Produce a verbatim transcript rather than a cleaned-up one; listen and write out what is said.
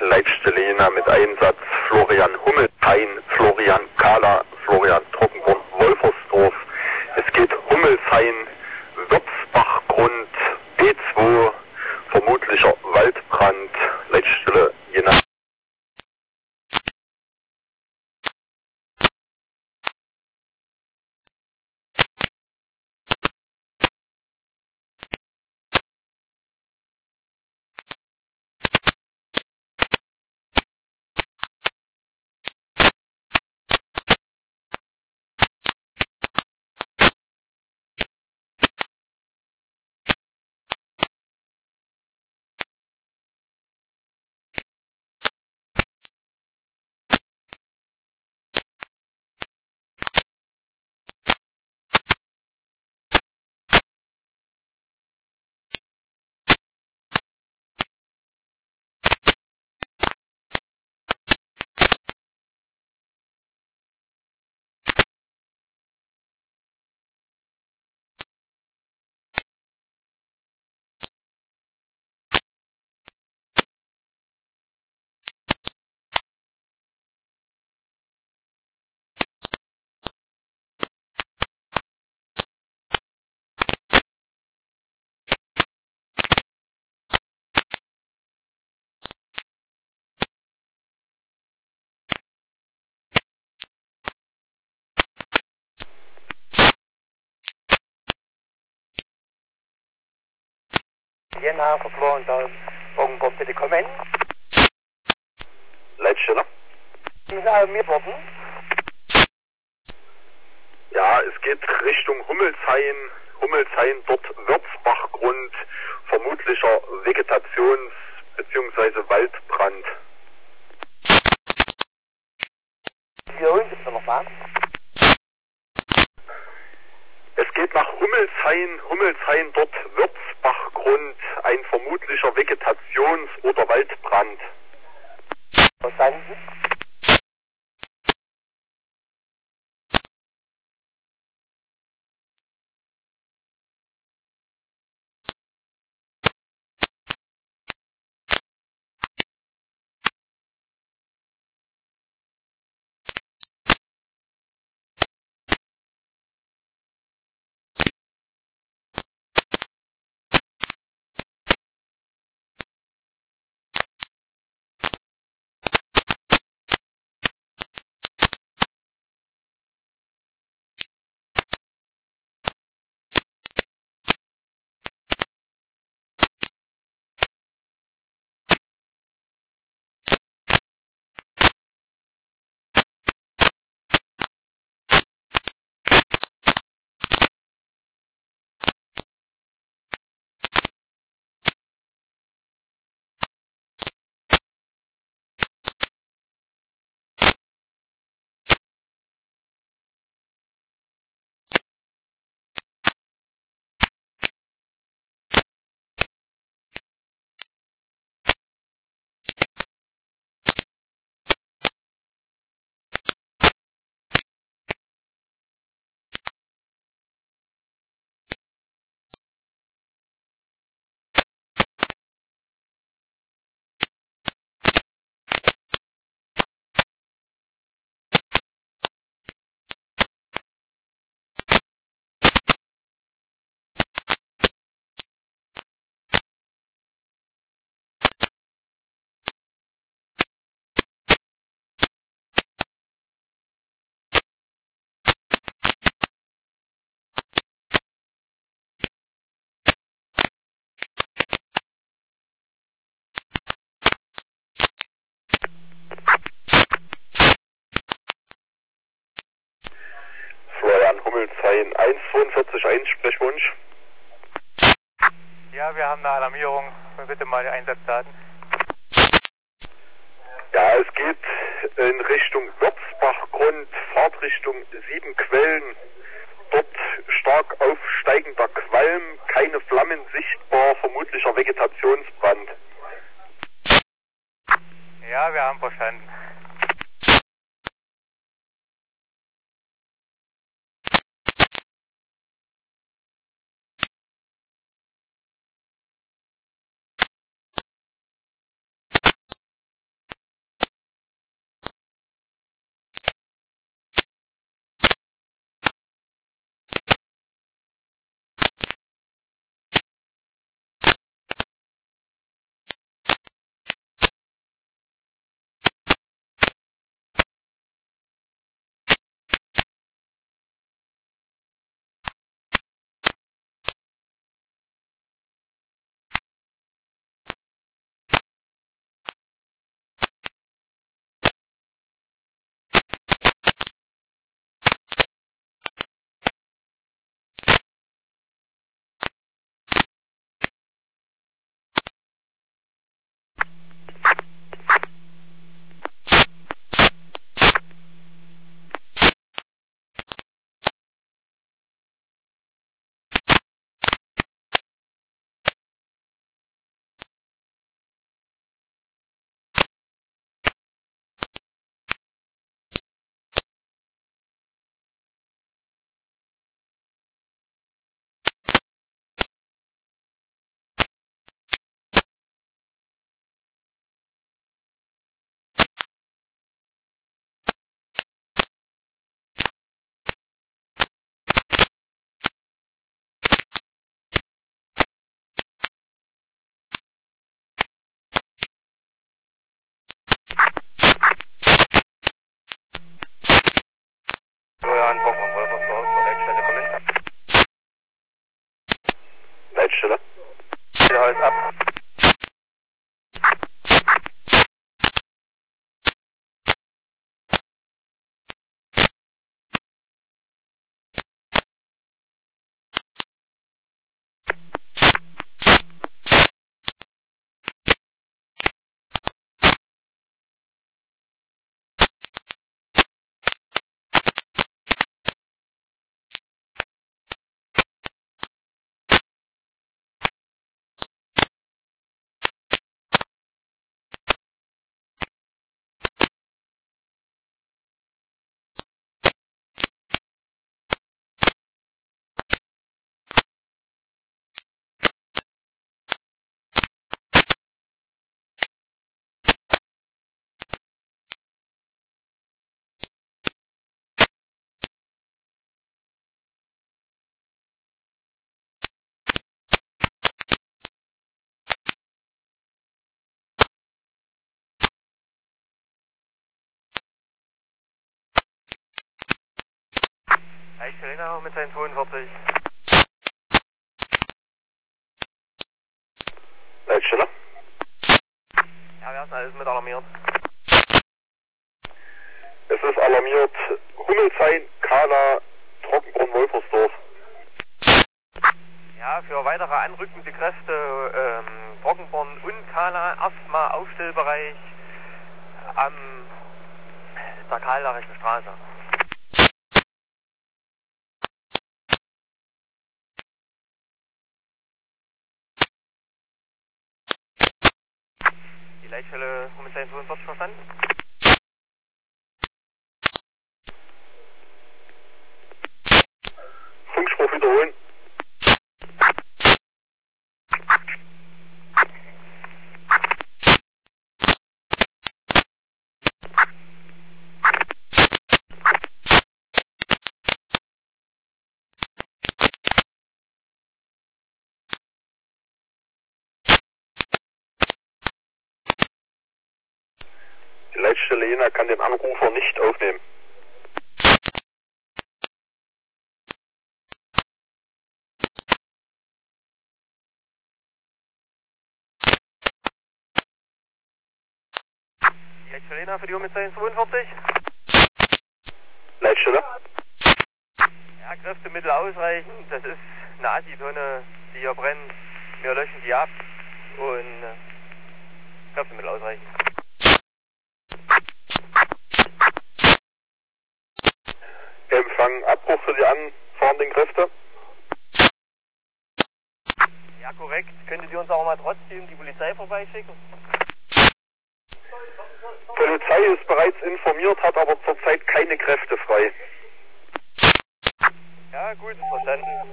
Leitstelle Jena mit Einsatz Florian Hummelshain, Florian Kahler, Florian Trockenborn, Wolfersdorf. Es geht Hummelshain, Würzbachgrund, B zwei, vermutlicher Waldbrand, Leitstelle Jena. Jena, verloren, da Augenburg, bitte kommen. Leitstelle? Die sind alle mir worden. Ja, es geht Richtung Hummelshain, Hummelshain, dort Würzbachgrund, vermutlicher Vegetations- bzw. Waldbrand. Wiederholen Sie bitte nochmal. Es geht nach Hummelshain, Hummelshain, dort Würzbachgrund, ein vermutlicher Vegetations- oder Waldbrand. Verstanden? Florian Hummelshain, eins zweiundvierzig eins, Sprechwunsch. Ja, wir haben eine Alarmierung. Bitte mal die Einsatzdaten. Ja, es geht in Richtung Würzbachgrund, Fahrtrichtung Sieben Quellen. Dort stark aufsteigender Qualm, keine Flammen sichtbar, vermutlicher Vegetationsbrand. Ja, wir haben verstanden. Leitstelle. Ja, ist ab. Leitstelle mit seinen zweiundvierzig. Leitstelle. Ja, wer ist denn alles mit alarmiert? Es ist alarmiert Hummelshain, Kahla, Trockenbrunn, Wolfersdorf. Ja, für weitere anrückende Kräfte ähm, Trockenborn und Kahla erstmal Aufstellbereich am der Karl-Larischen Straße. Die Leitstelle Hummelshain zweiundvierzig verstanden? Funkspruch wiederholen. Die Leitstelle Jena kann den Anrufer nicht aufnehmen. Die Leitstelle Jena für die Hummelshain zweiundvierzig? Leitstelle. Ja, Kräftemittel ausreichend. Das ist eine Assi-Tonne, die hier brennt. Wir löschen die ab und äh, Kräftemittel ausreichend. Empfang Abbruch für die anfahrenden Kräfte. Ja, korrekt. Könntet ihr uns auch mal trotzdem die Polizei vorbeischicken? Polizei ist bereits informiert, hat aber zurzeit keine Kräfte frei. Ja, gut, verstanden.